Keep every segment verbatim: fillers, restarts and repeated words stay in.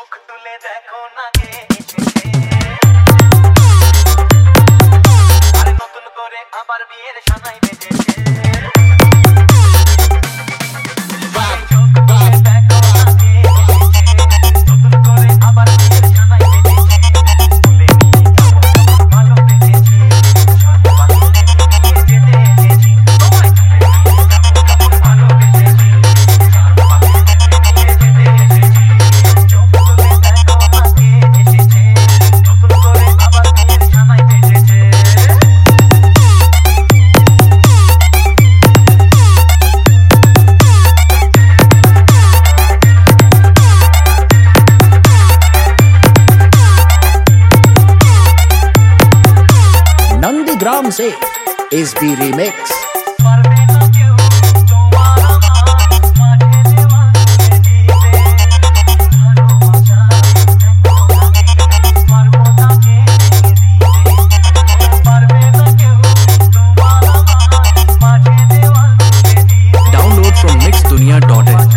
চোখ তুলে দেখো না কে এসেছে আরে নতুন করে আবার বিয়ের সানাই বেজেছে नंदीग्राम से S B remix. Download from mix Duniya dot in.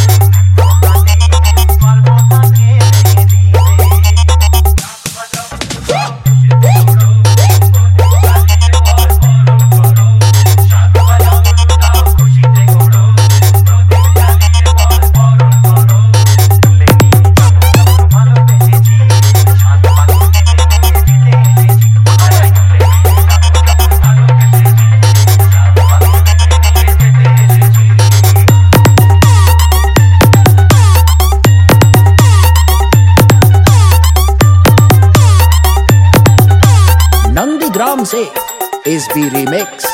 Nandigram से S B remix.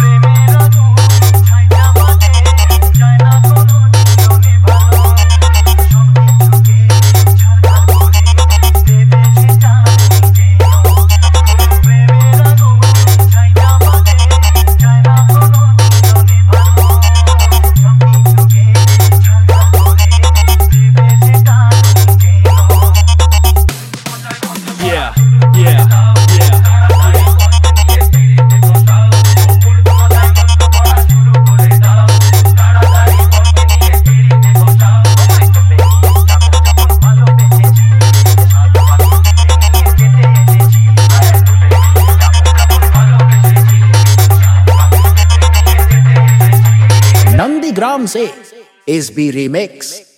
Yeah, yeah. Nandigram से एस बी रिमिक्स।